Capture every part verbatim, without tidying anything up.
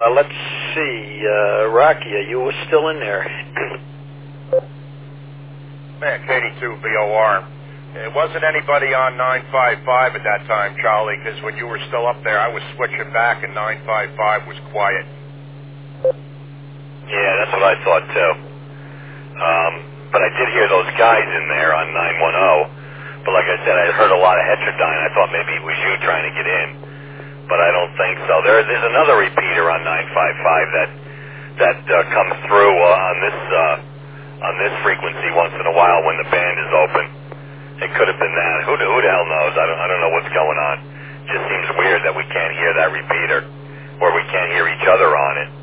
Uh, let's see, uh, Rocky, are you still in there? Man, K D two B O R. It wasn't anybody on nine five five at that time, Charlie, because when you were still up there, I was switching back and nine five five was quiet. Yeah, that's what I thought, too. Um, but I did hear those guys in there on nine one zero. But like I said, I heard a lot of heterodyne. I thought maybe it was you trying to get in. But I don't think so. There, there's another repeater on nine five five that that uh, comes through uh, on this uh, on this frequency once in a while when the band is open. It could have been that. Who, who the hell knows? I don't, I don't know what's going on. It just seems weird that we can't hear that repeater, or we can't hear each other on it.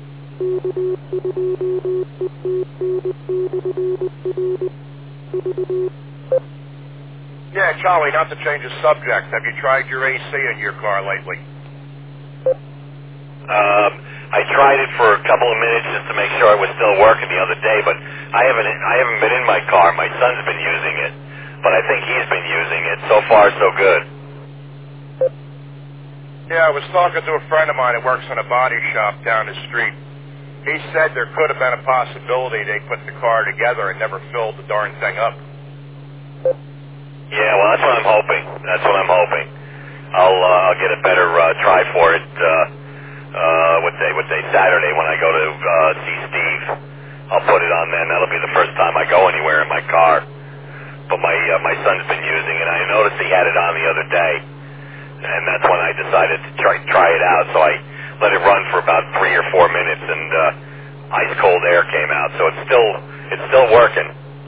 Yeah, Charlie, not to change the subject, have you tried your A C in your car lately? Um, I tried it for a couple of minutes just to make sure it was still working the other day, but I haven't, I haven't been in my car. My son's been using it, but I think he's been using it. So far, so good. Yeah, I was talking to a friend of mine that works in a body shop down the street. He said there could have been a possibility they put the car together and never filled the darn thing up. Yeah, well, that's what I'm hoping. That's what I'm hoping. I'll uh, I'll get a better uh, try for it. Uh, uh, what day? What day? Saturday when I go to uh, see Steve. I'll put it on then. That'll be the first time I go anywhere in my car. But my uh, my son's been using it. I noticed he had it on the other day, and that's when I decided to try try it out. So I let it run for about three or four minutes, and uh, ice cold air came out. So it's still it's still working.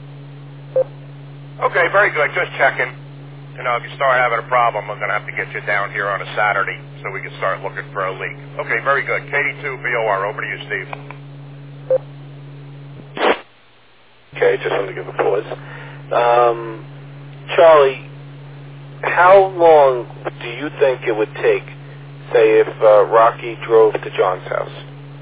Okay, very good. Just checking. You know, if you start having a problem, I'm going to have to get you down here on a Saturday so we can start looking for a leak. Okay, very good. K D two B O R, over to you, Steve. Okay, just wanted to give a pause. Um, Charlie, how long do you think it would take, say, if uh, Rocky drove to John's house?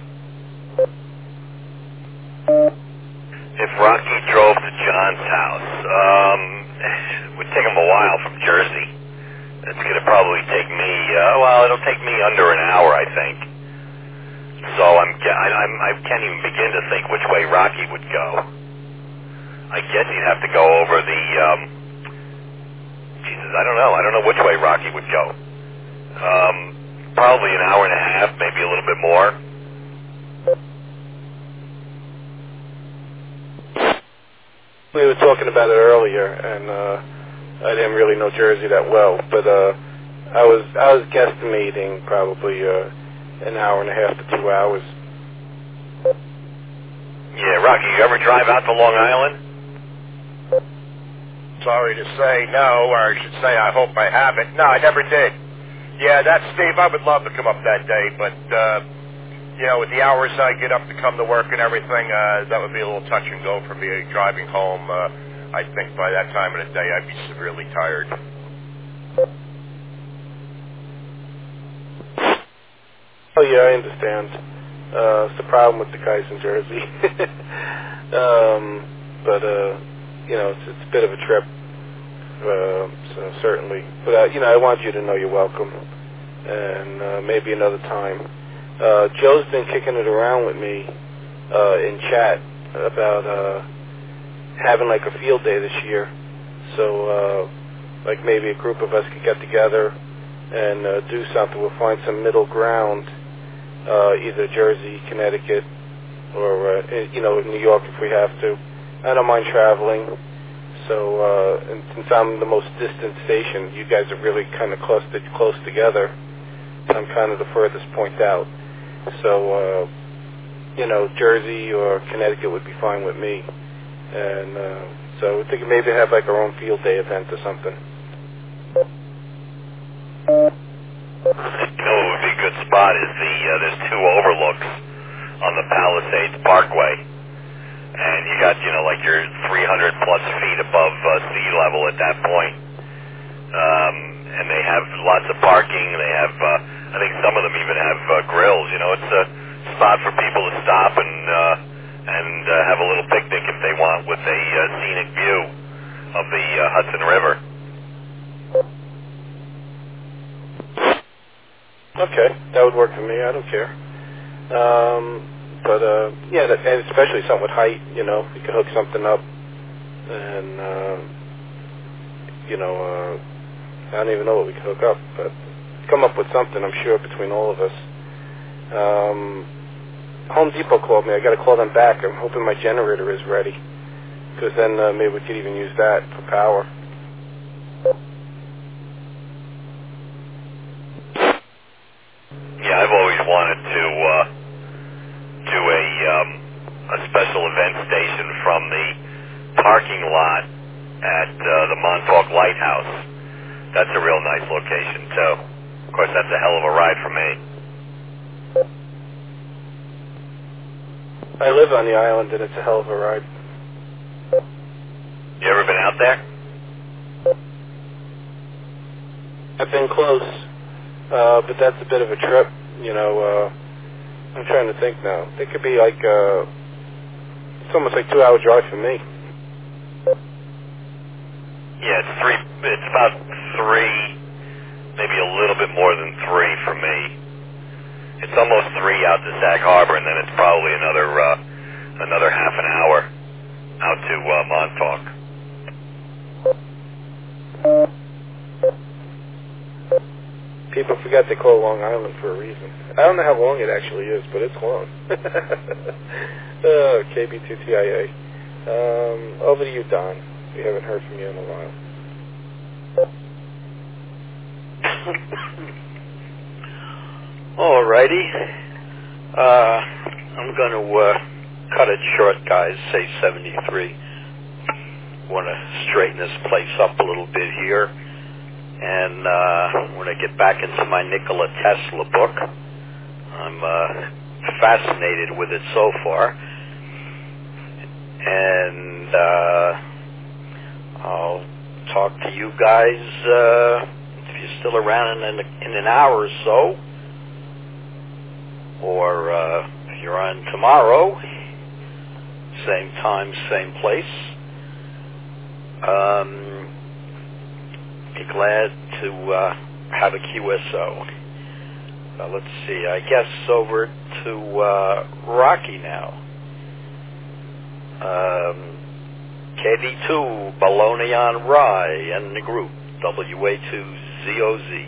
If Rocky drove to John's house, um, it would take him a while from Jersey. It's going to probably take me, uh, well, it'll take me under an hour, I think. So I'm, I, I'm, I can't even begin to think which way Rocky would go. I guess he'd have to go over the, um, Jesus, I don't know. I don't know which way Rocky would go. Um, probably an hour and a half, maybe a little bit more. We were talking about it earlier, and uh, I didn't really know Jersey that well, but uh, I was I was guesstimating probably uh, an hour and a half to two hours. Yeah, Rocky, you ever drive out to Long Island? Sorry to say no, or I should say I hope I haven't. No, I never did. Yeah, that's Steve. I would love to come up that day, but, uh, you know, with the hours I get up to come to work and everything, uh, that would be a little touch and go for me driving home. Uh, I think by that time of the day I'd be severely tired. Oh, yeah, I understand. Uh, it's the problem with the guys in Jersey. um, but, uh, you know, it's, it's a bit of a trip, uh, so certainly. But, uh, you know, I want you to know you're welcome, and uh, maybe another time. Uh, Joe's been kicking it around with me uh, in chat about uh, having, like, a field day this year. So, uh, like, maybe a group of us could get together and uh, do something. We'll find some middle ground. Uh, either Jersey, Connecticut, or, uh, you know, New York if we have to. I don't mind traveling. So, uh, and since I'm the most distant station, you guys are really kind of close, to, close together. I'm kind of the furthest point out. So, uh, you know, Jersey or Connecticut would be fine with me. And uh, so we think maybe have like our own field day event or something. You know what would be a good spot is the, uh, there's two overlooks on the Palisades Parkway. And you got, you know, like your three hundred plus feet above uh, sea level at that point. Um, and they have lots of parking. They have, uh, I think some of them even have uh, grills. You know, it's a spot for people to stop and, uh, and uh, have a little picnic if they want with a uh, scenic view of the uh, Hudson River. Okay, that would work for me. I don't care. Um, but uh, yeah, that, and especially something with height. You know, you could hook something up, and uh, you know, uh, I don't even know what we could hook up, but come up with something. I'm sure between all of us. Um, Home Depot called me. I got to call them back. I'm hoping my generator is ready, because then uh, maybe we could even use that for power. Yeah, I've always wanted to uh, do a um, a special event station from the parking lot at uh, the Montauk Lighthouse. That's a real nice location too. Of course, that's a hell of a ride for me. I live on the island, and it's a hell of a ride. You ever been out there? I've been close, uh, but that's a bit of a trip. You know, uh, I'm trying to think now. It could be like, uh, it's almost like a two-hour drive for me. Yeah, it's three. It's about three, maybe a little bit more than three for me. It's almost three out to Sag Harbor, and then it's probably another uh, another half an hour out to uh, Montauk. People forget they call Long Island for a reason. I don't know how long it actually is, but it's long. uh, K B two T I A. Um, over to you, Don. We haven't heard from you in a while. All righty. Uh, I'm going to uh, cut it short, guys. Say seventy-three. Want to straighten this place up a little bit here. And uh, when I get back into my Nikola Tesla book, I'm uh, fascinated with it so far. And uh, I'll talk to you guys uh, if you're still around in an, in an hour or so. Or uh, if you're on tomorrow, same time, same place. Um, be glad to uh, have a Q S O. Uh, let's see, I guess over to uh, Rocky now. Um, K V two, Bologna on Rye, and the group, W A two Z O Z.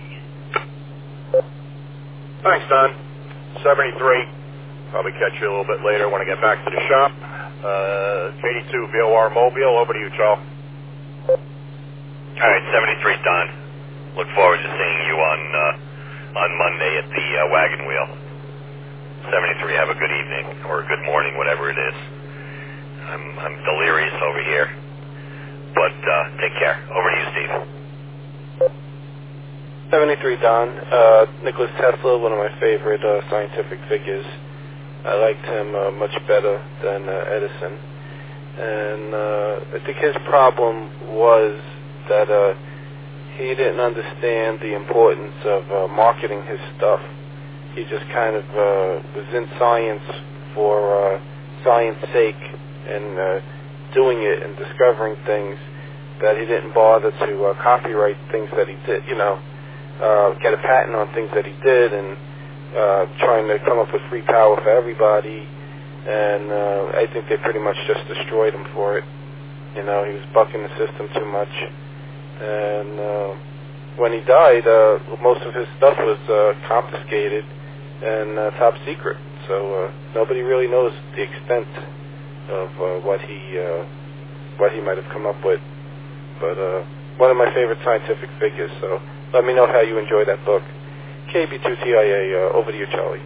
Thanks, Don. seventy-three. Probably catch you a little bit later when I get back to the shop. Uh, eighty-two, V O R Mobile. Over to you, Charles. All right, seventy-three, Don. Look forward to seeing you on uh, on Monday at the uh, Wagon Wheel. seventy-three, have a good evening or a good morning, whatever it is. I'm I'm delirious over here, but uh, take care. Over to you, Steve. seventy-three, Don. Uh, Nikola Tesla, one of my favorite uh, scientific figures. I liked him uh, much better than uh, Edison. And uh, I think his problem was that uh, he didn't understand the importance of uh, marketing his stuff. He just kind of uh, was in science for uh, science's sake and uh, doing it and discovering things that he didn't bother to uh, copyright things that he did, you know, uh, get a patent on things that he did, and uh, trying to come up with free power for everybody. And uh, I think they pretty much just destroyed him for it. You know, he was bucking the system too much. And uh, when he died, uh, most of his stuff was uh, confiscated and uh, top secret. So uh, nobody really knows the extent of uh, what he uh, what he might have come up with. But uh, one of my favorite scientific figures. So let me know how you enjoy that book. K B two T I A, uh, over to you, Charlie.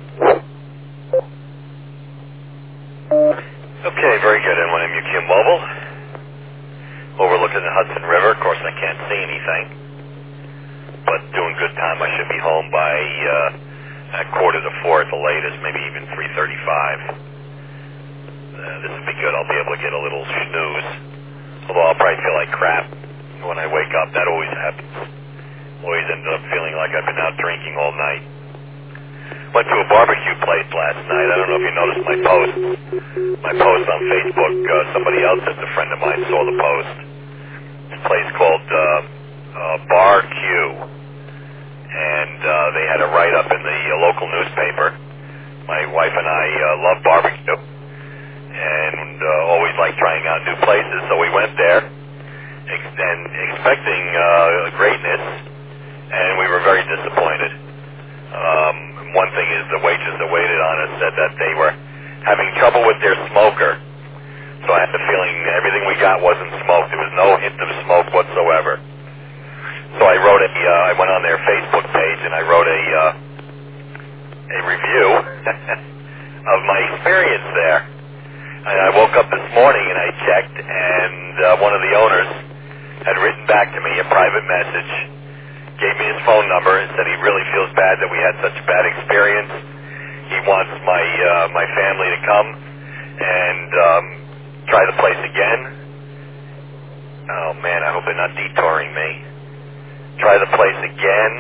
Okay, very good. M one M U Q Mobile. Overlooking the Hudson River. Of course, I can't see anything. But doing good time. I should be home by uh, at quarter to four at the latest, maybe even three thirty-five. Uh, this will be good. I'll be able to get a little snooze. Although I'll probably feel like crap when I wake up. That always happens. Always end up feeling like I've been out drinking all night. Went to a barbecue place last night. I don't know if you noticed my post. My post on Facebook. Uh, somebody else, just a friend of mine, saw the post. It's a place called uh, uh, Bar Q. And uh, they had a write-up in the uh, local newspaper my wife and I uh, love barbecue and uh, always like trying out new places, so we went there ex- and expecting uh, greatness, and we were very disappointed. Um, one thing is the waitress that waited on us said that they were having trouble with their smoker, so I had the feeling everything we got wasn't smoked. There was no hint of smoke whatsoever. So I wrote a, uh, I went on their Facebook page and I wrote a, uh, a review of my experience there. And I woke up this morning and I checked, and uh, one of the owners had written back to me a private message, gave me his phone number, and said he really feels bad that we had such a bad experience. He wants my uh, my family to come and um, try the place again. Oh man, I hope they're not detouring me. Try the place again.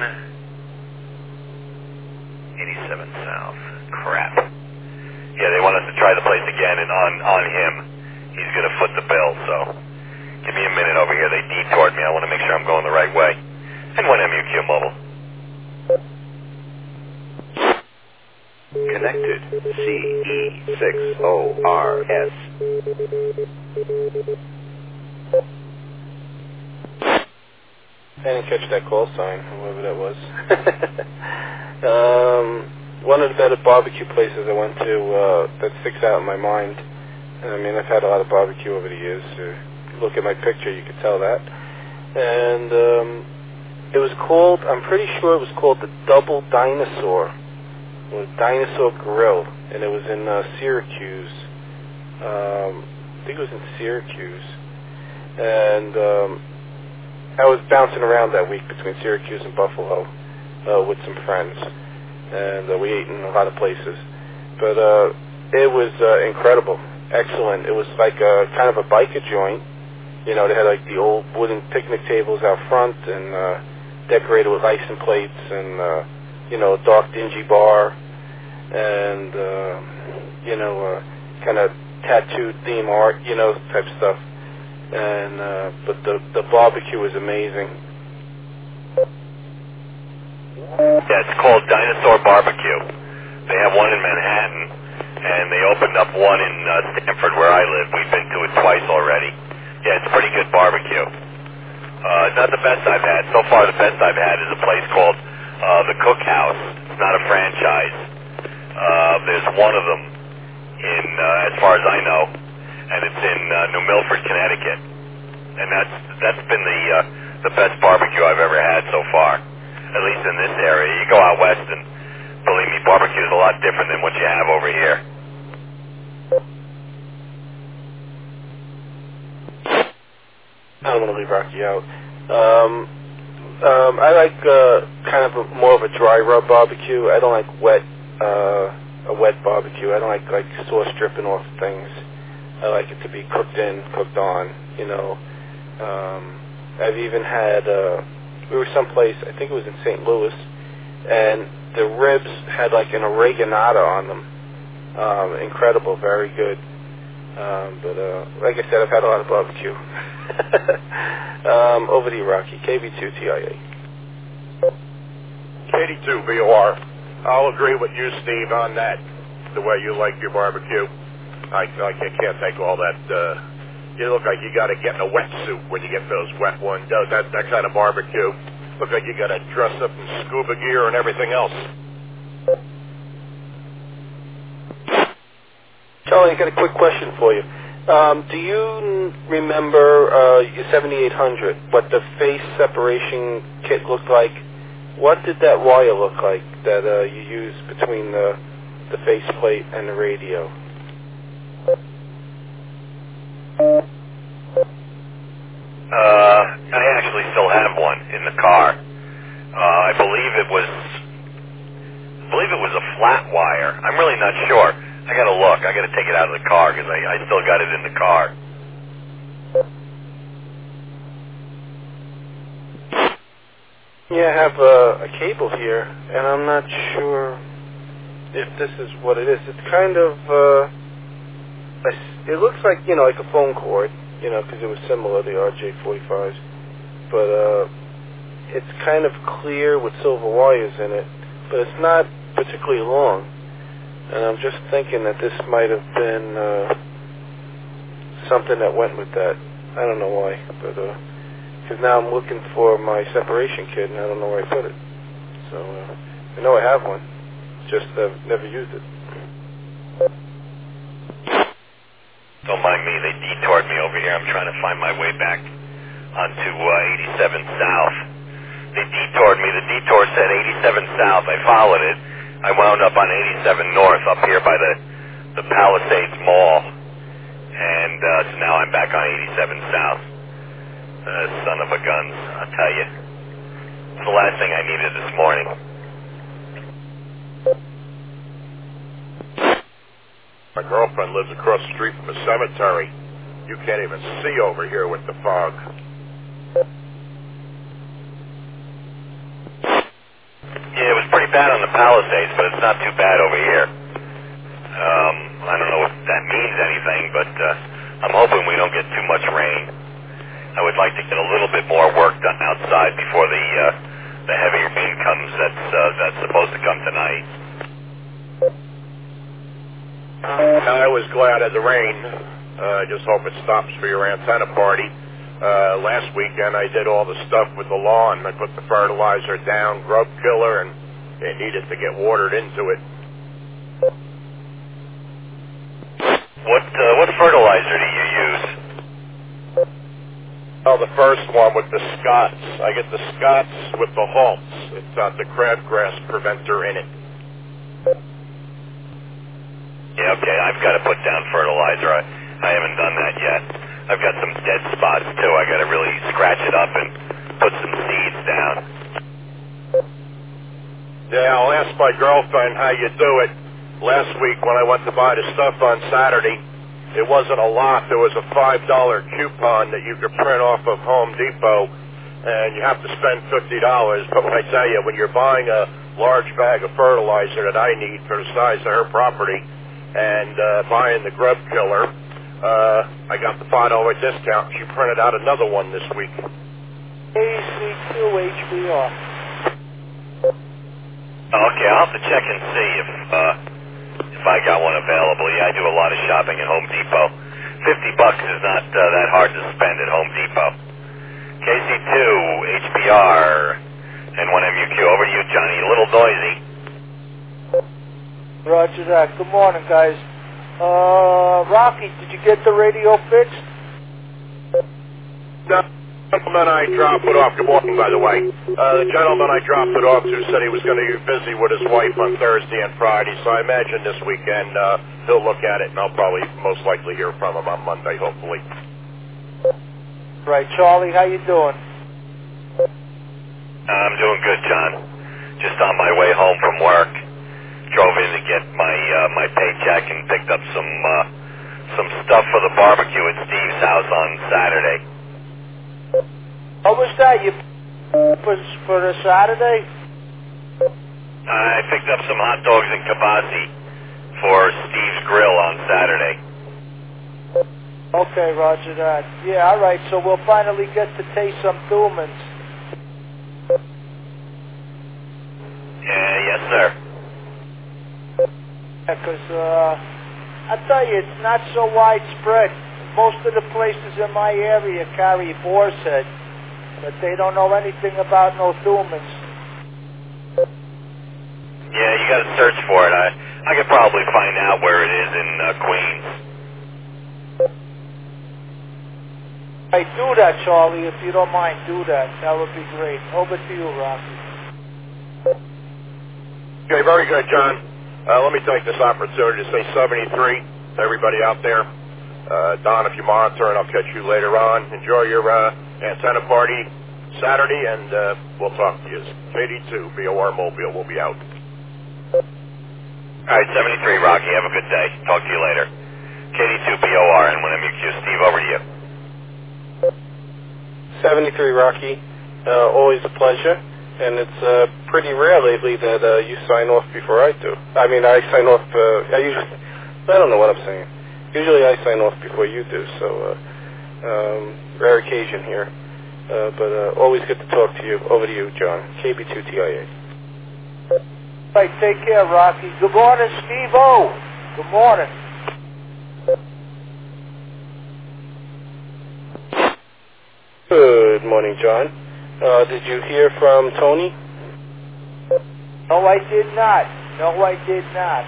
eighty-seven South. Crap. Yeah, they want us to try the place again, and on, on him, he's going to foot the bill, so give me a minute over here. They detoured me. I want to make sure I'm going the right way. And one M U Q Mobile. Connected. C E six O R S. I didn't catch that call sign, whoever that was. um... One of the better barbecue places I went to uh, that sticks out in my mind. I mean, I've had a lot of barbecue over the years. Uh, look at my picture, you could tell that. And um, it was called, I'm pretty sure it was called the Double Dinosaur. It was Dinosaur Grill, and it was in uh, Syracuse. Um, I think it was in Syracuse. And um, I was bouncing around that week between Syracuse and Buffalo uh, with some friends. And uh, we ate in a lot of places, but uh, it was uh, incredible, excellent. It was like a kind of a biker joint. You know, they had like the old wooden picnic tables out front and uh, decorated with license plates and uh, you know, a dark dingy bar and uh, you know, uh, kind of tattooed theme art, you know, type stuff. And uh, but the the barbecue was amazing. Yeah, it's called Dinosaur Barbecue. They have one in Manhattan, and they opened up one in uh, Stamford where I live. We've been to it twice already. Yeah, it's pretty good barbecue. Uh, it's not the best I've had. So far, the best I've had is a place called uh, The Cookhouse. It's not a franchise. Uh, there's one of them in, uh, as far as I know, and it's in uh, New Milford, Connecticut. And that's that's been the uh, the best barbecue I've ever had so far. At least in this area. You go out west and, believe me, barbecue is a lot different than what you have over here. I don't want to leave Rocky out. Um, um, I like uh, kind of a, more of a dry rub barbecue. I don't like wet, uh, a wet barbecue. I don't like like sauce dripping off things. I like it to be cooked in, cooked on, you know. Um, I've even had... Uh, We were someplace, I think it was in Saint Louis, and the ribs had like an oreganata on them. Um, incredible, very good. Um, but uh, like I said, I've had a lot of barbecue. um, over to you, Rocky. K B two T I A. K D two V O R. I'll agree with you, Steve, on that. The way you like your barbecue. I, I can't take all that... Uh, You look like you got to get in a wetsuit when you get those wet ones. That, that kind of barbecue. Look like you got to dress up in scuba gear and everything else. Charlie, I got a quick question for you. Um, do you remember uh, your seventy-eight hundred, what the face separation kit looked like? What did that wire look like that uh, you used between the, the faceplate and the radio? Uh, I actually still have one in the car. Uh, I believe it was, I believe it was a flat wire. I'm really not sure. I gotta look. I gotta take it out of the car because I, I still got it in the car. Yeah, I have a, a cable here, and I'm not sure if this is what it is. It's kind of, uh, a, it looks like, you know, like a phone cord, you know, because it was similar to the R J forty-fives, but uh, it's kind of clear with silver wires in it, but it's not particularly long. And I'm just thinking that this might have been uh, something that went with that. I don't know why, but because uh, now I'm looking for my separation kit, and I don't know where I put it. So uh, I know I have one, just uh, never used it. Don't mind me, they detoured me over here. I'm trying to find my way back onto uh, eighty-seven South. They detoured me. The detour said eighty-seven South. I followed it. I wound up on eighty-seven North up here by the, the Palisades Mall. And uh, so now I'm back on eighty-seven South. Uh, son of a guns, I'll tell you. It's the last thing I needed this morning. My girlfriend lives across the street from a cemetery. You can't even see over here with the fog. Yeah, it was pretty bad on the Palisades, but it's not too bad over here. Um, I don't know if that means anything, but uh, I'm hoping we don't get too much rain. I would like to get a little bit more work done outside before the uh, the heavy rain comes. That's uh, that's supposed to come tonight. I was glad of the rain. I uh, just hope it stops for your antenna party. Uh, last weekend I did all the stuff with the lawn. I put the fertilizer down, grub killer, and it needed to get watered into it. What uh, what fertilizer do you use? Oh, the first one with the Scots. I get the Scots with the Halts. It's got the crabgrass preventer in it. Yeah, okay, I've got to put down fertilizer. I, I haven't done that yet. I've got some dead spots, too. I got to really scratch it up and put some seeds down. Yeah, I'll ask my girlfriend how you do it. Last week when I went to buy the stuff on Saturday, it wasn't a lot. There was a five dollar coupon that you could print off of Home Depot, and you have to spend fifty dollars. But when I tell you, when you're buying a large bag of fertilizer that I need for the size of her property, and uh, buying the grub killer, uh, I got the five dollar discount. She printed out another one this week. A C two H B R. Okay, I'll have to check and see if uh, if I got one available. Yeah, I do a lot of shopping at Home Depot. Fifty bucks is not uh, that hard to spend at Home Depot. K C two H B R and one M U Q. Over to you, Johnny. A little noisy. Roger that. Good morning, guys. Uh, Rocky, did you get the radio fixed? No. The gentleman I dropped it off, good morning, by the way. Uh, the gentleman I dropped it off to said he was going to be busy with his wife on Thursday and Friday, so I imagine this weekend uh, he'll look at it, and I'll probably most likely hear from him on Monday, hopefully. Right, Charlie, how you doing? I'm doing good, John. Just on my way home from work. Drove in to get my uh, my paycheck and picked up some uh, some stuff for the barbecue at Steve's house on Saturday. What was that? You for for a Saturday? I picked up some hot dogs and kibasi for Steve's Grill on Saturday. Okay, Roger that. Yeah, all right. So we'll finally get to taste some Thulmans. Yeah, yes, sir. Because uh, I tell you, it's not so widespread. Most of the places in my area carry boar's head, but they don't know anything about no Thulmans. Yeah, you got to search for it. I I could probably find out where it is in uh, Queens. Hey, do that, Charlie, if you don't mind. Do that. That would be great. Over to you, Rocky. Okay, very good, John. Uh, let me take this opportunity to say seventy-three to everybody out there. Uh, Don, if you monitor, and I'll catch you later on. Enjoy your uh, antenna party Saturday, and uh, we'll talk to you. K D two, B O R Mobile, we'll be out. All right, seventy-three, Rocky. Have a good day. Talk to you later. K D two, B O R, and one M U Q. Steve, over to you. seventy-three, Rocky. Uh, always a pleasure. And it's uh, pretty rare lately that uh, you sign off before I do. I mean, I sign off, uh, I usually, I don't know what I'm saying. Usually I sign off before you do, so uh, um, rare occasion here. Uh, but uh, always good to talk to you. Over to you, John. K B two T I A. Right, take care, Rocky. Good morning, Steve-O. Good morning. Good morning, John. Uh, did you hear from Tony? No, I did not. No, I did not.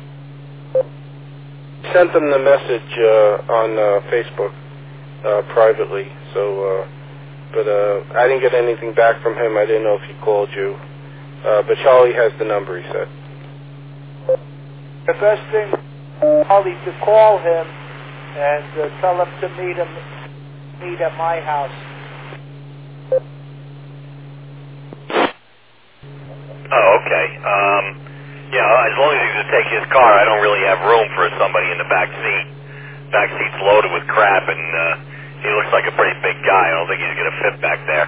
Sent him the message uh, on uh, Facebook uh, privately, so, uh, but uh, I didn't get anything back from him. I didn't know if he called you. Uh, but Charlie has the number, he said. The best thing, Charlie, to call him and uh, tell him to meet him, meet at my house. Oh, okay. Um, yeah, as long as he can take his car, I don't really have room for somebody in the back seat. Back seat's loaded with crap, and uh, he looks like a pretty big guy. I don't think he's going to fit back there.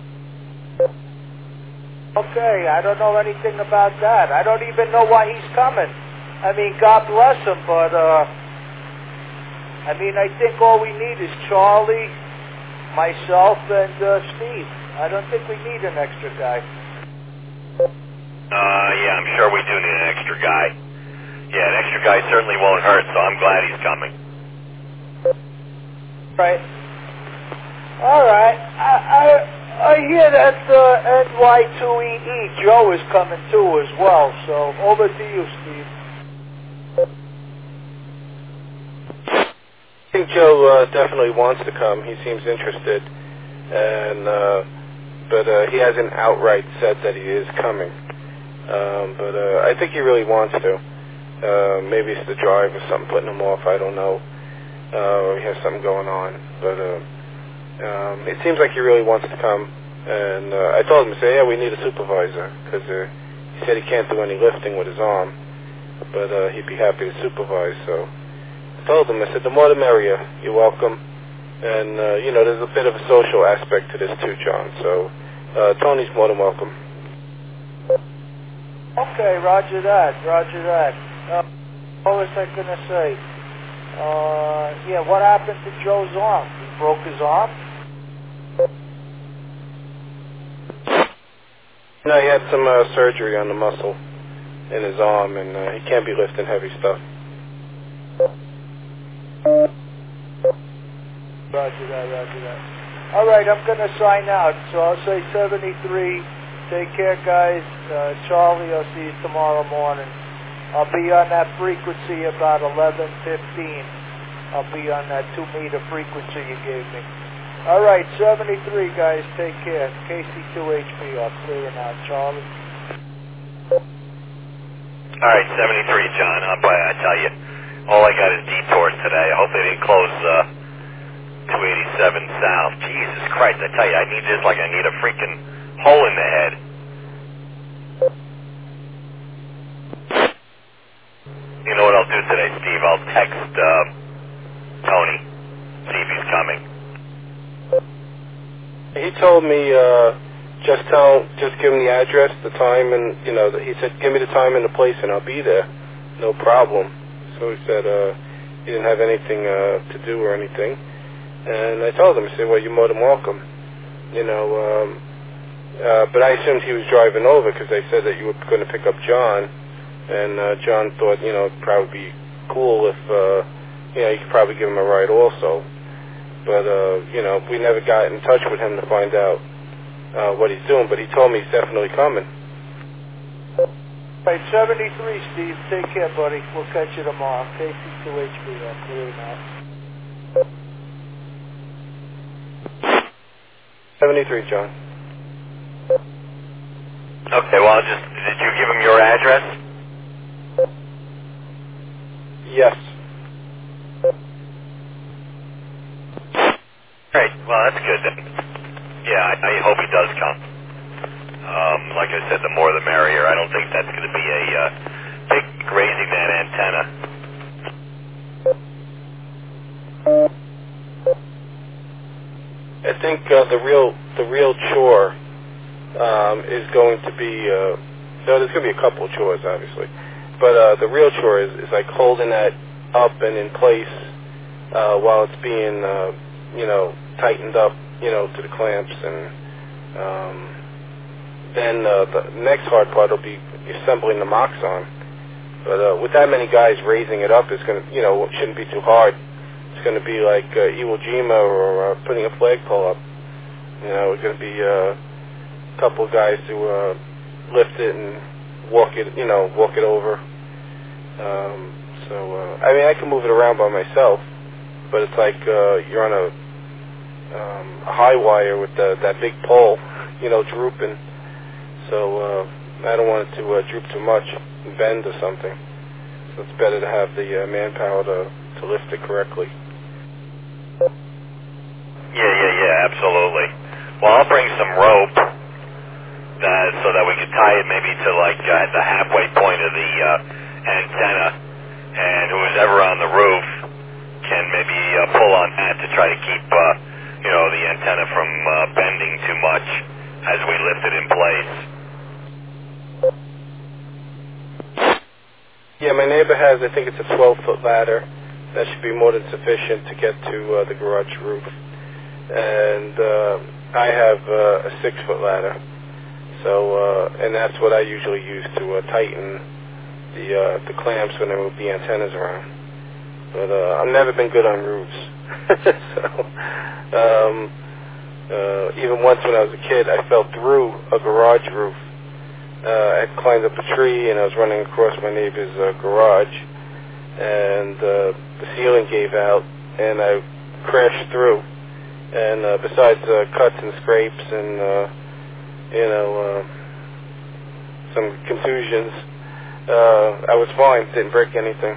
Okay, I don't know anything about that. I don't even know why he's coming. I mean, God bless him, but, uh, I mean, I think all we need is Charlie, myself, and uh, Steve. I don't think we need an extra guy. Uh, yeah, I'm sure we do need an extra guy. Yeah, an extra guy certainly won't hurt, so I'm glad he's coming. Right. All right. I... I I hear that uh, N Y two E E Joe is coming too as well, so over to you, Steve. I think Joe uh, definitely wants to come. He seems interested, and uh, but uh, he hasn't outright said that he is coming. Um, but uh, I think he really wants to. Uh, maybe it's the drive or something putting him off. I don't know, uh, or he has something going on. But uh, Um, it seems like he really wants to come, and uh, I told him, say, yeah, we need a supervisor, because uh, he said he can't do any lifting with his arm, but uh, he'd be happy to supervise, so I told him, I said, the more the merrier, you're welcome, and, uh, you know, there's a bit of a social aspect to this too, John, so uh, Tony's more than welcome. Okay, roger that, roger that. Uh, what was I going to say? Uh, yeah, what happened to Joe's arm? He broke his arm? No, he had some uh, surgery on the muscle in his arm, and uh, he can't be lifting heavy stuff. Roger that, roger that. All right, I'm going to sign out, so I'll say seventy-three. Take care, guys. Uh, Charlie, I'll see you tomorrow morning. I'll be on that frequency about eleven fifteen. I'll be on that two-meter frequency you gave me. All right, seventy-three, guys. Take care. K C two H P, I'll clear it out. Charlie? All right, seventy-three, John. Uh, boy, I tell you, all I got is detours today. I hope they didn't close uh, two eighty-seven South. Jesus Christ, I tell you, I need this like I need a freaking hole in the head. You know what I'll do today, Steve? I'll text uh, Tony, see if he's coming. He told me, uh, just tell, just give him the address, the time, and, you know, he said, give me the time and the place and I'll be there. No problem. So he said, uh, he didn't have anything, uh, to do or anything. And I told him, I said, well, you're more than welcome. You know, um, uh, but I assumed he was driving over because they said that you were going to pick up John. And, uh, John thought, you know, it'd probably be cool if, uh, you know, you could probably give him a ride also. But, uh, you know, we never got in touch with him to find out uh, what he's doing, but he told me he's definitely coming. Right, seventy-three, Steve. Take care, buddy. We'll catch you tomorrow. K C two H P, I'll clear it out. seventy-three, John. Okay, well, I'll just, did you give him your address? Yes. Great. Well, that's good then. Yeah, I, I hope he does come. Um, like I said, the more the merrier. I don't think that's going to be a uh, big raising that antenna. I think uh, the real the real chore um, is going to be, uh, no, there's going to be a couple of chores, obviously. But uh, the real chore is, is like holding that up and in place uh, while it's being, uh, you know, tightened up, you know, to the clamps, and um, then uh, the next hard part will be you're assembling the mocks on. But uh, with that many guys raising it up, it's going to, you know, it shouldn't be too hard. It's going to be like uh, Iwo Jima or uh, putting a flagpole up. You know, it's going to be uh, a couple of guys to uh, lift it and walk it, you know, walk it over. Um, so, uh, I mean, I can move it around by myself, but it's like uh, you're on a, um, a high wire with the, that big pole, you know, drooping. So uh, I don't want it to uh, droop too much and bend or something. So it's better to have the uh, manpower to, to lift it correctly. Yeah, yeah, yeah, absolutely. Well, I'll bring some rope uh, so that we can tie it maybe to like uh, the halfway point of the uh, antenna, and who's ever on the roof can maybe uh, pull on that to try to keep, uh, you know, the antenna from uh, bending too much as we lift it in place. Yeah, my neighbor has, I think it's a twelve-foot ladder. That should be more than sufficient to get to uh, the garage roof. And uh, I have uh, a six-foot ladder. So, uh, and that's what I usually use to uh, tighten the uh, the clamps when I move the antennas around. But uh, I've never been good on roofs. so, um, uh, even once when I was a kid, I fell through a garage roof. Uh, I climbed up a tree and I was running across my neighbor's uh, garage, and uh, the ceiling gave out and I crashed through. And uh, besides uh, cuts and scrapes and uh, you know uh, some contusions, uh, I was fine. Didn't break anything.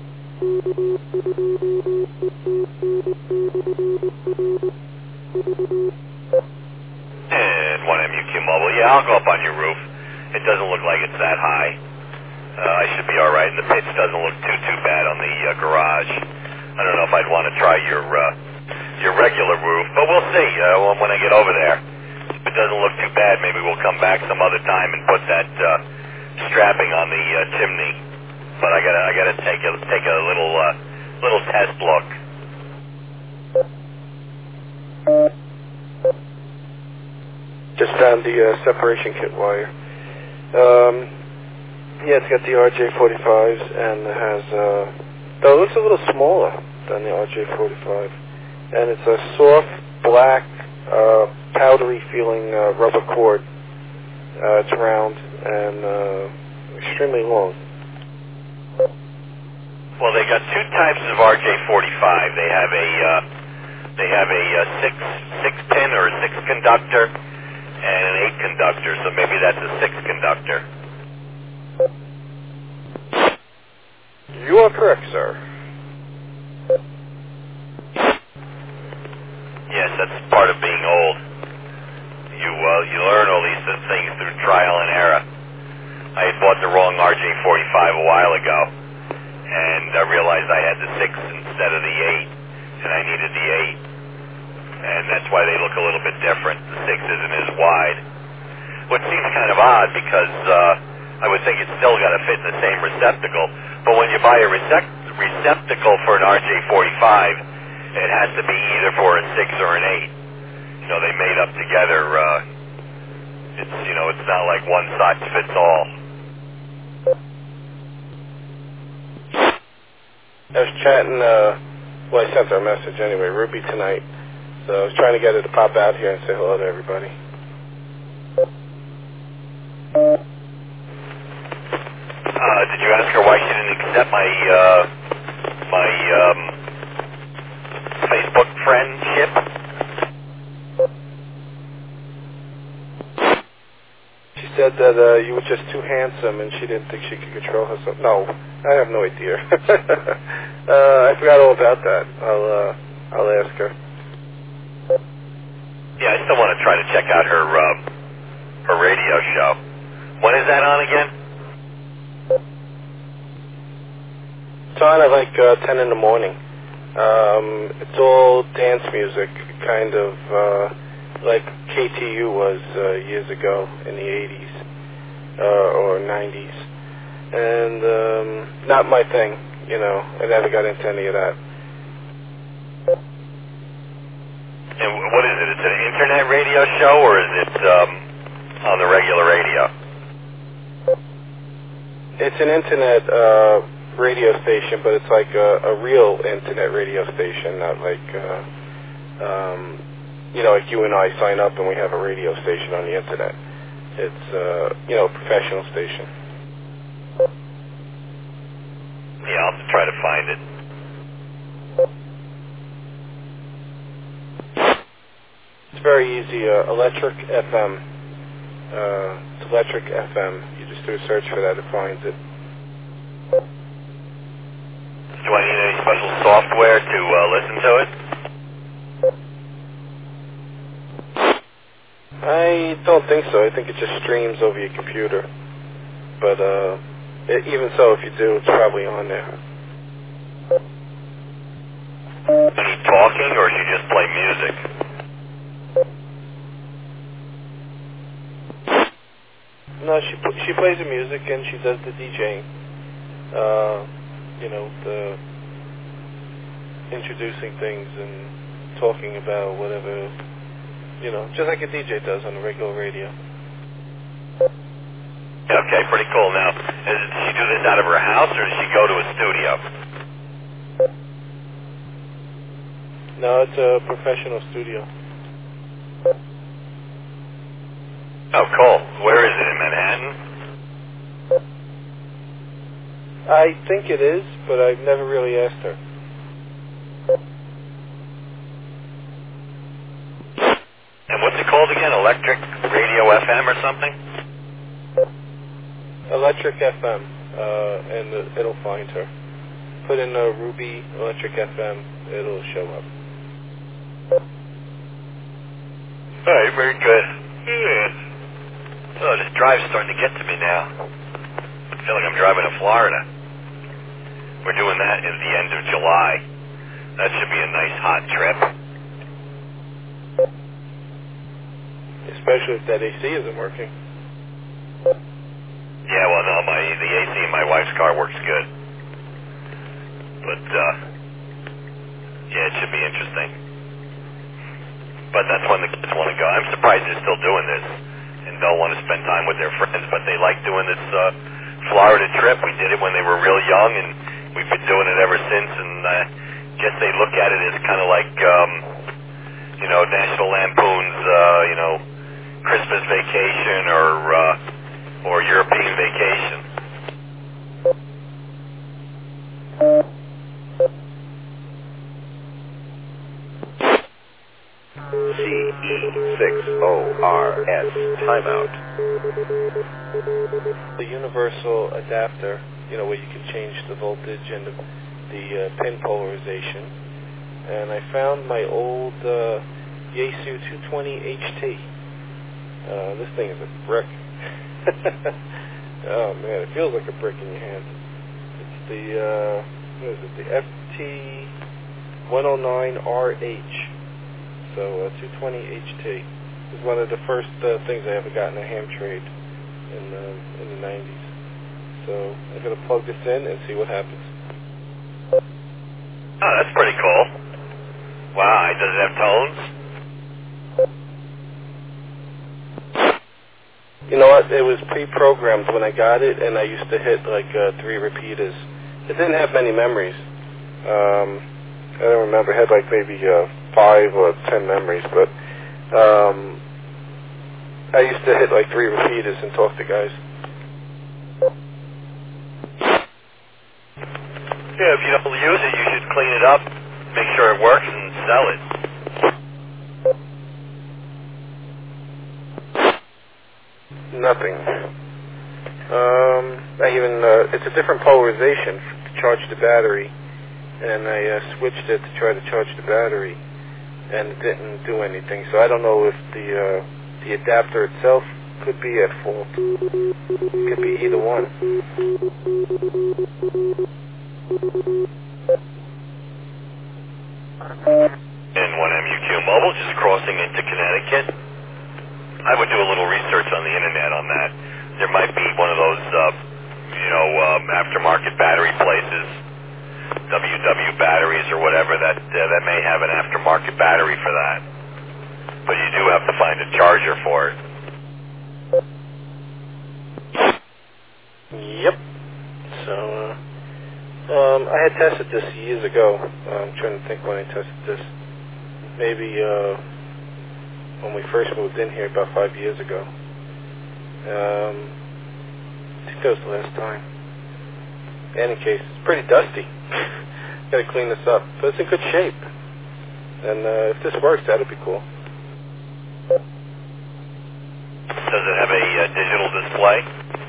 And one M U Q Mobile. Yeah, I'll go up on your roof. It doesn't look like it's that high. Uh, I should be all right. And the pitch doesn't look too, too bad on the uh, garage. I don't know if I'd want to try your uh, your regular roof, but we'll see uh, when I get over there. If it doesn't look too bad, maybe we'll come back some other time and put that uh, strapping on the uh, chimney. But I gotta I gotta take a take a little uh, little test look. Just found the uh, separation kit wire. Um, yeah, it's got the R J forty-fives and it has, uh, though it looks a little smaller than the R J forty-five. And it's a soft, black, uh, powdery feeling uh, rubber cord. Uh, it's round and uh, extremely long. Well, they got two types of R J forty-five. They have a uh, they have a uh, six six pin or a six conductor and an eight conductor. So maybe that's a six conductor. You are correct, sir. Yes, that's part of being old. You uh, you learn all these things through trial and error. I had bought the wrong R J forty-five a while ago, and I realized I had the six instead of the eight, and I needed the eight. And that's why they look a little bit different. The six isn't as wide. Which seems kind of odd because uh, I would think it's still got to fit in the same receptacle. But when you buy a recept- receptacle for an R J forty-five, it has to be either for a six or an eight. You know, they made up together. Uh, it's, you know, it's not like one size fits all. I was chatting, uh, well, I sent her a message anyway, Ruby tonight. So I was trying to get her to pop out here and say hello to everybody. Uh, did you ask her why she didn't accept my, uh, my, um, Facebook friendship? She said that uh, you were just too handsome and she didn't think she could control herself. No, I have no idea. uh, I forgot all about that. I'll, uh, I'll ask her. Yeah, I still want to try to check out her, uh, her radio show. When is that on again? It's on at like uh, ten in the morning. Um, it's all dance music, kind of uh, like K T U was uh, years ago in the eighties uh, or nineties. And um, not my thing, you know. I never got into any of that. And what is it? It's an internet radio show, or is it um, on the regular radio? It's an internet uh, radio station, but it's like a, a real internet radio station, not like, uh, um, you know, like you and I sign up and we have a radio station on the internet. It's, uh, you know, a professional station. Yeah, I'll have to try to find it. It's very easy. Uh, Electric F M. Uh, it's Electric F M. You just do a search for that, it finds it. Do I need any special software to uh, listen to it? I don't think so. I think it just streams over your computer. But uh, it, even so, if you do, it's probably on there. Any talking, or should you just play music? No, she she plays the music and she does the DJing. Uh, you know, the introducing things and talking about whatever, you know, just like a D J does on the regular radio. Okay, pretty cool. Now, does she do this out of her house, or does she go to a studio? No, it's a professional studio. Oh, cool. Where is it, in Manhattan? I think it is, but I've never really asked her. And what's it called again? Electric Radio F M or something? Electric F M, uh, and uh, it'll find her. Put in uh, Ruby Electric F M, it'll show up. All right, very good. Yeah. Oh, this drive's starting to get to me now. I feel like I'm driving to Florida. We're doing that in the end of July. That should be a nice hot trip. Especially if that A C isn't working. Yeah, well, no, my the A C in my wife's car works good. But, uh, yeah, it should be interesting. But that's when the kids want to go. I'm surprised they're still doing this and don't want to spend time with their friends, but they like doing this uh, Florida trip. We did it when they were real young, and we've been doing it ever since, and I uh, guess they look at it as kind of like, um, you know, National Lampoon's, uh, you know, Christmas Vacation or, uh, or European Vacation. C E six O R S, timeout. The universal adapter, you know, where you can change the voltage and the, the uh, pin polarization. And I found my old uh, Yaesu two twenty H T. Uh, this thing is a brick. Oh man, it feels like a brick in your hand. It's the, uh, what is it, the F T one oh nine R H. So uh, two twenty H T is one of the first uh, things I ever got in a ham trade in, uh, in the nineties. So I'm going to plug this in and see what happens. Oh, that's pretty cool. Wow, does it have tones? You know what? It was pre-programmed when I got it, and I used to hit like uh, three repeaters. It didn't have many memories. Um, I don't remember. It had like maybe uh, five or ten memories, but um, I used to hit like three repeaters and talk to guys. Yeah, if you don't use it, you should clean it up, make sure it works, and sell it. Nothing. Um, I even, uh, it's a different polarization to charge the battery, and I uh, switched it to try to charge the battery, and it didn't do anything. So I don't know if the uh, the adapter itself could be at fault. It could be either one. And one M U Q Mobile, just crossing into Connecticut. I would do a little research on the internet on that. There might be one of those, uh, you know, um, aftermarket battery places, W W batteries or whatever, that uh, that may have an aftermarket battery for that. But you do have to find a charger for it. Yep. Um, I had tested this years ago. I'm trying to think when I tested this. Maybe uh, when we first moved in here about five years ago. Um, I think that was the last time. In any case, it's pretty dusty. Got to clean this up. But it's in good shape. And uh, if this works, that'd be cool. Does it have a uh, digital display?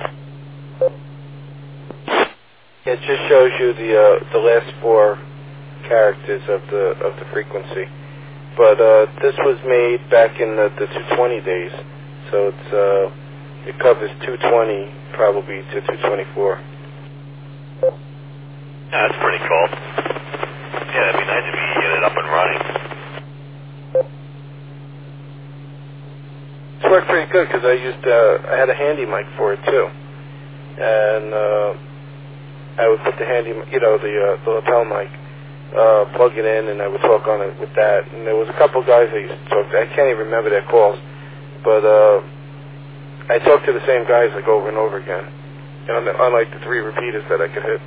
It just shows you the uh, the last four characters of the of the frequency. But uh, this was made back in the, the two twenty days, so it's uh, it covers two twenty probably to two twenty-four. Yeah, that's pretty cool. Yeah, it'd be nice if you could get it up and running. It's worked pretty good because I used uh, I had a handy mic for it too, and uh, I would put the handy, you know, the uh, the lapel mic, uh, plug it in, and I would talk on it with that. And there was a couple guys I used to talk to. I can't even remember their calls, but uh, I talked to the same guys like over and over again, and unlike the three repeaters that I could hit.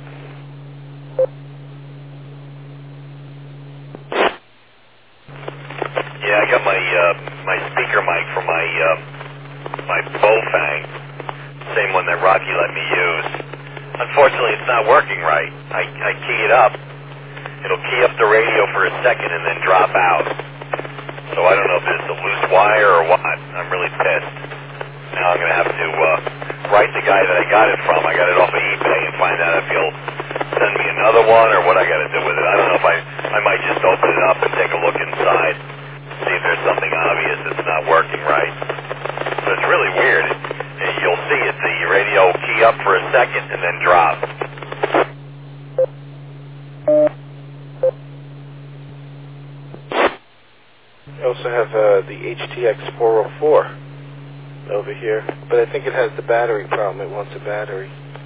Yeah, I got my uh, my speaker mic from my uh, my Bofang, same one that Rocky let me use. Unfortunately, it's not working right. I, I key it up. It'll key up the radio for a second and then drop out. So I don't know if it's a loose wire or what. I'm really pissed. Now I'm going to have to uh, write the guy that I got it from. I got it off of eBay and find out if he'll send me another one or what I got to do with it. I don't know if I, I might just open it up and take a look inside, see if there's something obvious that's not working right. But it's really weird. You'll see it, the radio key up for a second and then drop. I also have uh, the H T X four oh four over here, but I think it has the battery problem. It wants a battery.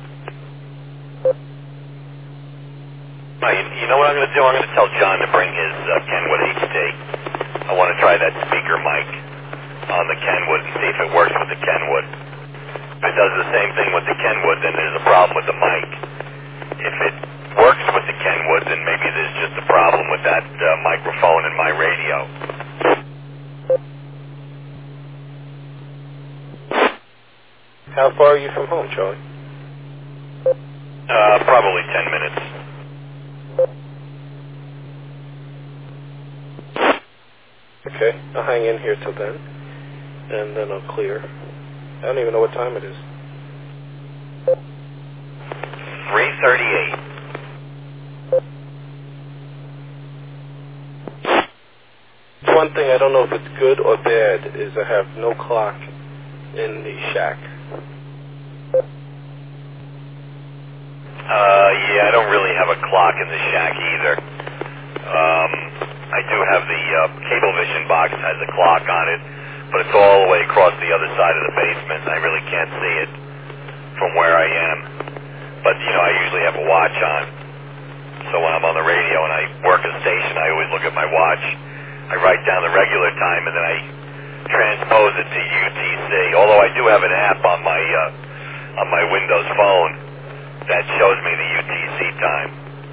Oh, you, you know what I'm going to do? I'm going to tell John to bring his uh, Kenwood H D. I want to try that speaker mic on the Kenwood and see if it works with the Kenwood. If it does the same thing with the Kenwood, then there's a problem with the mic. If it works with the Kenwood, then maybe there's just a problem with that uh, microphone in my radio. How far are you from home, Charlie? Uh, probably ten minutes. Okay, I'll hang in here till then, and then I'll clear. I don't even know what time it is. three thirty-eight. One thing I don't know if it's good or bad is I have no clock in the shack. Uh, yeah, I don't really have a clock in the shack either. Um, I do have the uh, Cablevision box that has a clock on it, but it's all the way across the other side of the basement, and I really can't see it from where I am. But, you know, I usually have a watch on. So when I'm on the radio and I work a station, I always look at my watch. I write down the regular time, and then I transpose it to U T C. Although I do have an app on my uh, on my Windows phone that shows me the U T C time.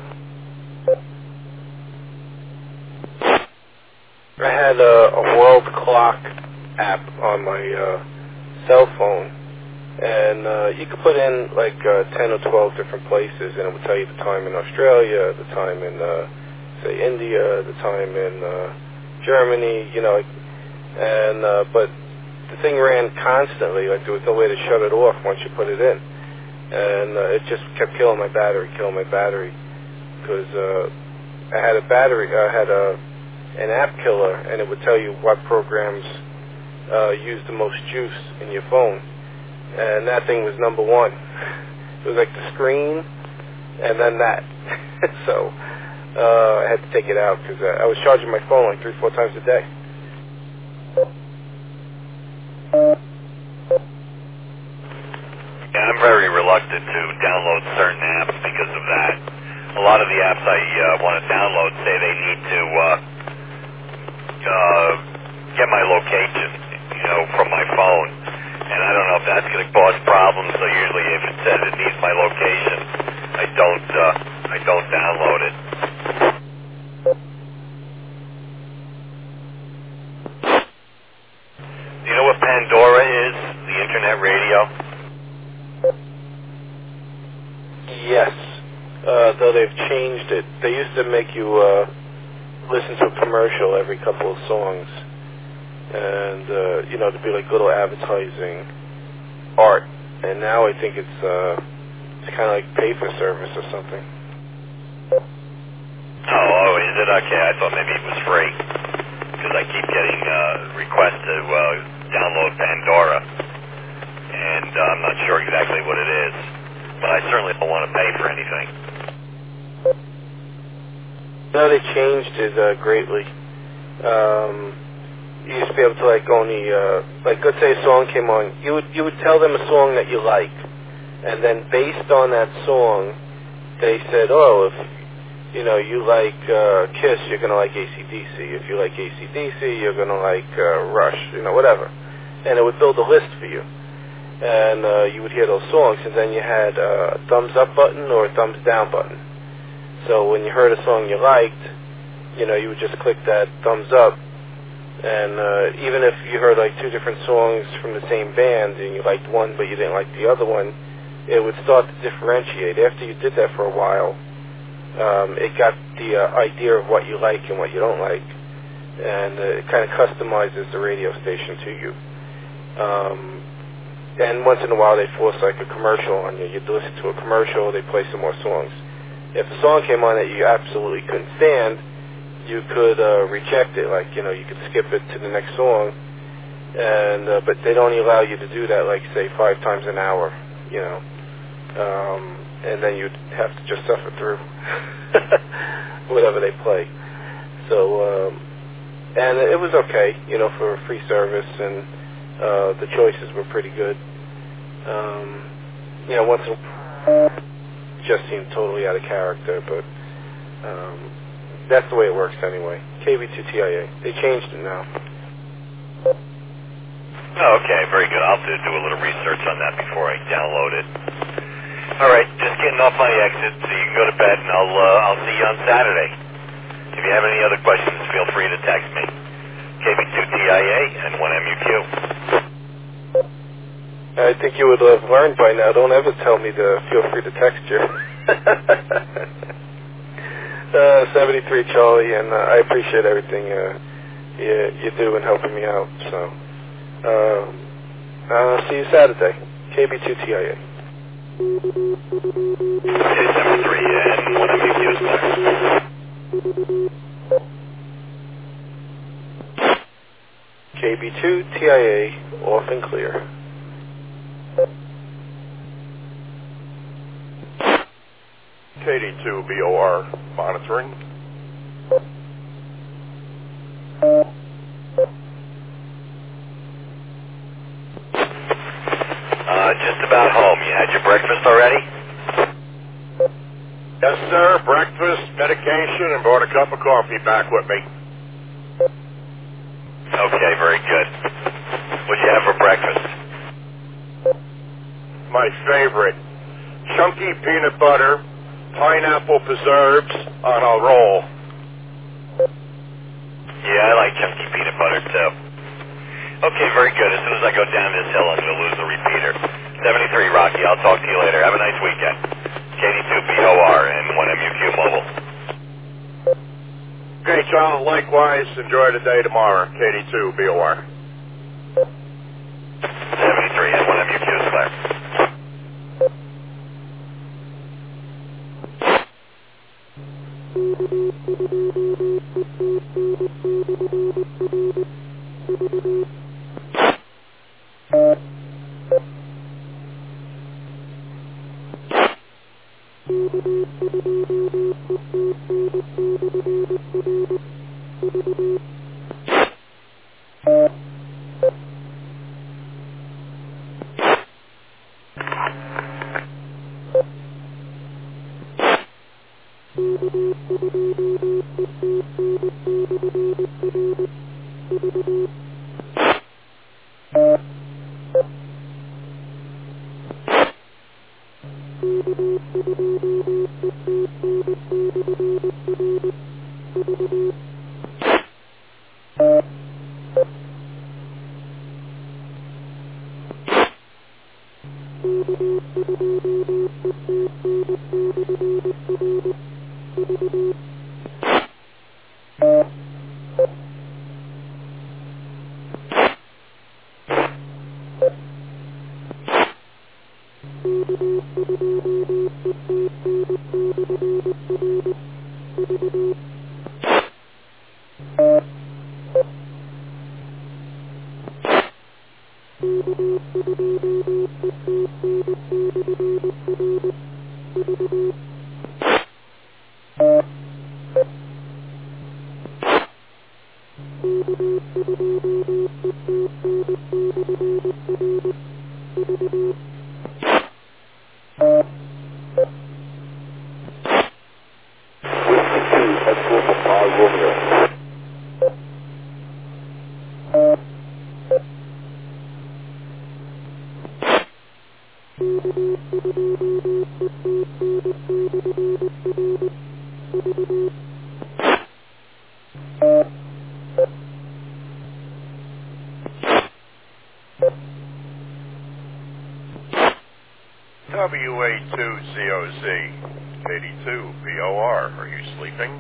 I had a, a world clock app on my uh, cell phone, and uh, you could put in like uh, ten or twelve different places, and it would tell you the time in Australia, the time in, uh, say, India, the time in uh, Germany, you know, and uh, but the thing ran constantly, like there was no way to shut it off once you put it in, and uh, it just kept killing my battery, killing my battery, because uh, I had a battery, I had a an app killer, and it would tell you what programs uh, use the most juice in your phone, and that thing was number one. It was like the screen, and then that. So uh, I had to take it out because uh, I was charging my phone like three, four times a day. Yeah, I'm very reluctant to download certain apps because of that. A lot of the apps I uh, want to download say they need to uh, uh, get my location, you know, from my phone. And I don't know if that's going to cause problems, so usually if it says it needs my location, I don't, uh, I I don't download it. Do you know what Pandora is? The internet radio? Yes. Uh, though they've changed it. They used to make you uh, listen to a commercial every couple of songs. And, uh, you know, to be like little advertising art. And now I think it's, uh, it's kind of like pay for service or something. Oh, oh, is it? Okay, I thought maybe it was free. Because I keep getting uh, requests to uh, download Pandora. And uh, I'm not sure exactly what it is. But I certainly don't want to pay for anything. No, they changed it uh, greatly. Um, you used to be able to like only, uh, like let's say a song came on, you would you would tell them a song that you like, and then based on that song, they said, oh, if you know you like uh, Kiss, you're gonna like A C D C. If you like A C D C, you're gonna like uh, Rush, you know, whatever, and it would build a list for you, and uh, you would hear those songs, and then you had uh, a thumbs up button or a thumbs down button. So when you heard a song you liked, you know, you would just click that thumbs up. And uh, even if you heard like two different songs from the same band and you liked one but you didn't like the other one, it would start to differentiate. After you did that for a while, um, it got the uh, idea of what you like and what you don't like. And uh, it kind of customizes the radio station to you. Um, and once in a while they force like a commercial on you. You'd listen to a commercial, they play some more songs. If a song came on that you absolutely couldn't stand, you could uh, reject it, like, you know, you could skip it to the next song, and uh, but they'd only allow you to do that, like, say, five times an hour, you know, um, and then you'd have to just suffer through whatever they play. So, um, and it was okay, you know, for free service, and uh, the choices were pretty good. Um, you know, once in a while, just seemed totally out of character, but um, that's the way it works anyway. K B two T I A. They changed it now. Oh, okay, very good. I'll have to do a little research on that before I download it. All right, just getting off my exit, so you can go to bed, and I'll uh, I'll see you on Saturday. If you have any other questions, feel free to text me. K B two T I A and one M U Q. I think you would have learned by now. Don't ever tell me to feel free to text you. Uh, seventy-three Charlie, and uh, I appreciate everything uh, you, you do in helping me out. So, uh, I'll see you Saturday. K B two T I A. Okay, seventy-three and one M U Q is clear. K B two T I A, off and clear. K D two B O R monitoring. Uh, just about home. You had your breakfast already? Yes, sir. Breakfast, medication, and brought a cup of coffee back with me. Okay, very good. What'd you have for breakfast? My favorite. Chunky peanut butter, pineapple preserves on a roll. Yeah, I like chunky peanut butter, too. Okay, very good. As soon as I go down this hill, I'm going to lose the repeater. seventy-three, Rocky. I'll talk to you later. Have a nice weekend. K D two B O R and one M U Q Mobile. Okay, John, likewise. Enjoy the day tomorrow. K D two B O R. seventy-three and one M U Q is clear. W A two Z O Z, eighty-two B O R. Are you sleeping?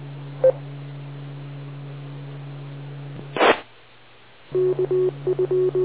Thank you.